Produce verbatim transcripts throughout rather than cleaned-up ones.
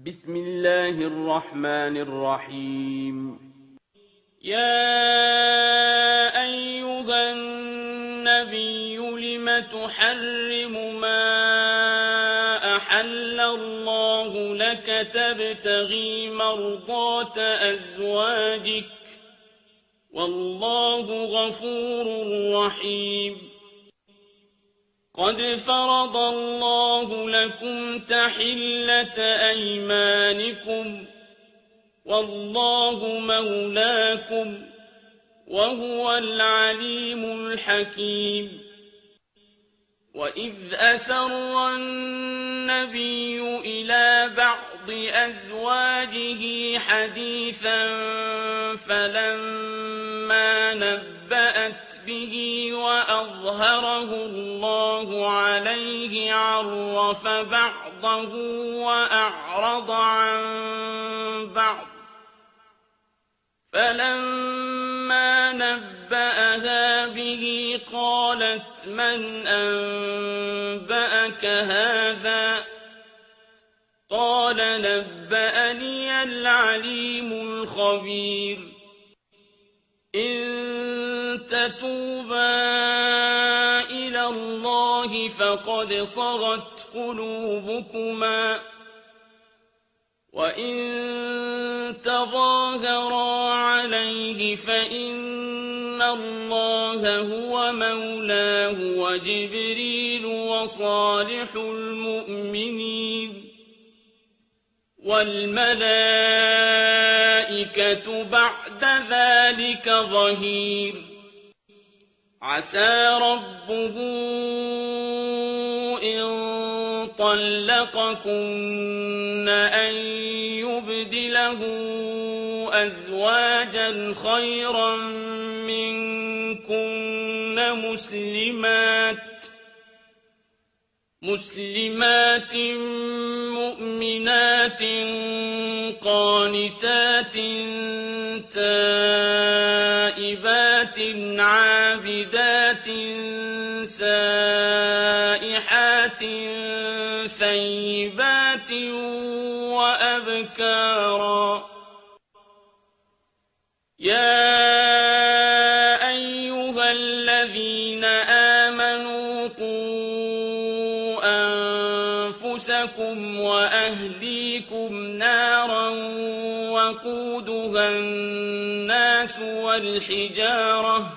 بسم الله الرحمن الرحيم. يا أيها النبي لم تحرم ما أحل الله لك تبتغي مرضات أزواجك والله غفور رحيم. قد فرض الله لكم تحلة أيمانكم والله مولاكم وهو العليم الحكيم. وإذ أسر النبي إلى بعض أزواجه حديثا فلما نبأت به وأظهره الله عليه عرف بعضه وأعرض عن بعض فلما نبأها به قالت من أنبأك هذا قال نبأني العليم الخبير. إن تتوبا إلى الله فقد صغت قلوبكما وإن تظاهرا عليه فإن الله هو مولاه وجبريل وصالح المؤمنين والملائكة بعد ذلك ظهير. عسى ربه إن طلقكن أن يبدله أزواجا خيرا منكن مسلمات مسلمات مؤمنات قانتات تائبات عابدات سائحات ثيبات وأبكارا. يا أيها الذين آمنوا قوا أنفسكم وأهليكم نارا وقودها الناس والحجارة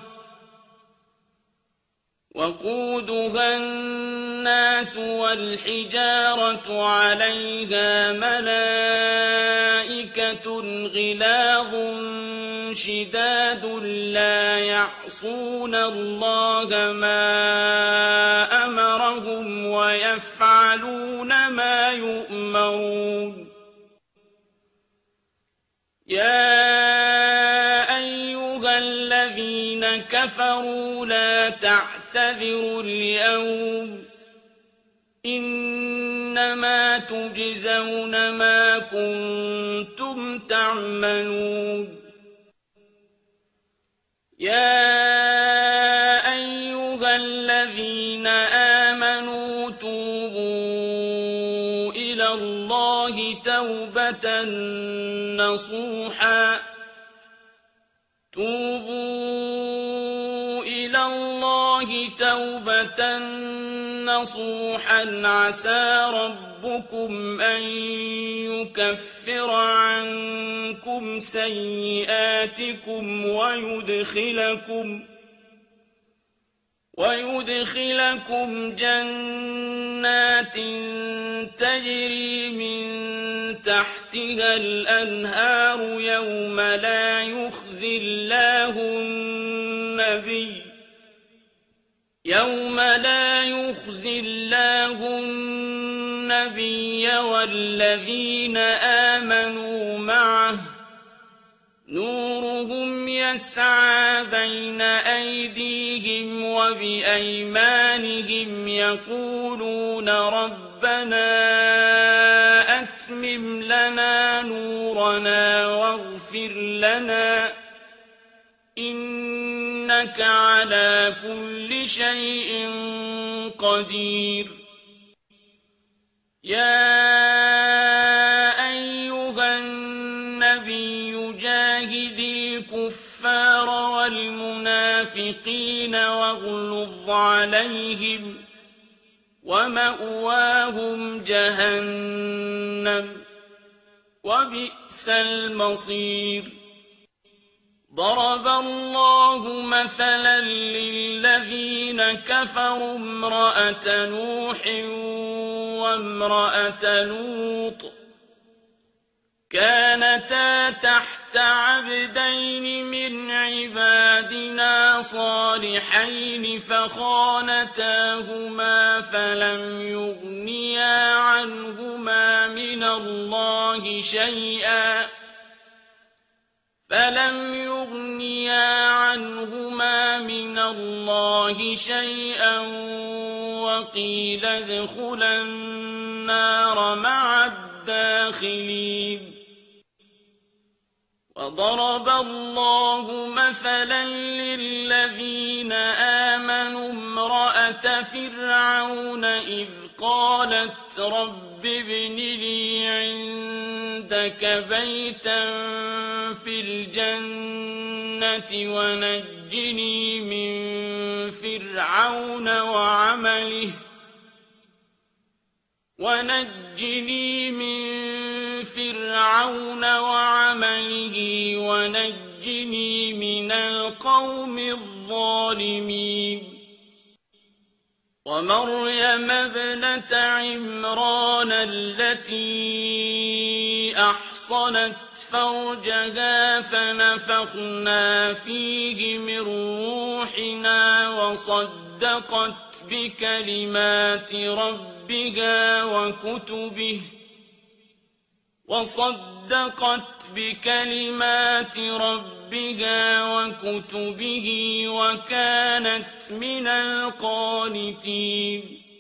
وقودها الناس والحجارة عليها ملائكة غلاظ شداد لا يعصون الله ما أمرهم ويفعلون ما يؤمرون. يا أيها الذين كفروا لا تعتذروا اليوم إنما تجزون ما كنتم تعملون. يا أيها الذين آمنوا توبوا إلى الله توبة نصوحا توبوا إلى الله توبة نصوحا عسى ربكم أن يكفر عنكم سيئاتكم ويدخلكم ويدخلكم جنات تجري من تحتها الأنهار يوم لا يخزي الله النبي يوم لا يخزي الله النبي والذين آمنوا معه نورهم يسعى بين أيديهم وبأيمانهم يقولون ربنا أتمم لنا نورنا واغفر لنا إنك على كل شيء قدير. يا الكفار والمنافقين واغلظ عليهم ومأواهم جهنم وبئس المصير ضرب الله مثلا للذين كفروا امرأة نوح وامرأة لوط كانتا تحت عبدين من عبادنا صالحين فخانتاهما فلم يغنيا عنهما من الله شيئا فلم يغنيا عنهما من الله شيئا وقيل ادخلا النار مع الداخلين وضرب الله مثلا للذين آمنوا امرأة فرعون إذ قالت رب ابن لي عندك بيتا في الجنة ونجني من فرعون وعمله ونجني من فرعون وعمله ونجني من القوم الظالمين ومريم ابنة عمران التي أحصنت فرجها فنفخنا فيه من روحنا وصدقت بكلمات ربها وكتبه وصدقت بكلمات ربها وكتبه وكانت من القانتين